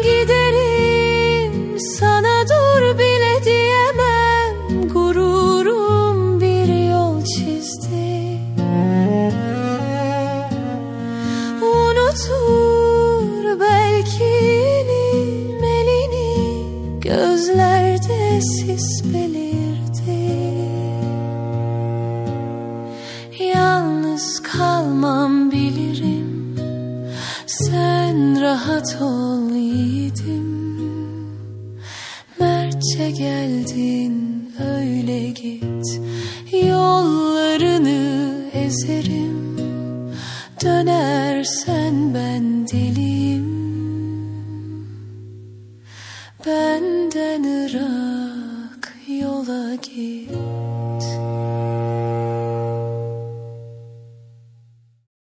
giderim, sana dur bile diyemem. Gururum bir yol çizdi, unutur belki elim elini, gözlerde sis belirdi. Yalnız kalmam bilirim, sen rahat ol yiğidim. Mertçe geldin, öyle git, yollarını ezerim. Dönersen ben deliyim, benden ırak yola git.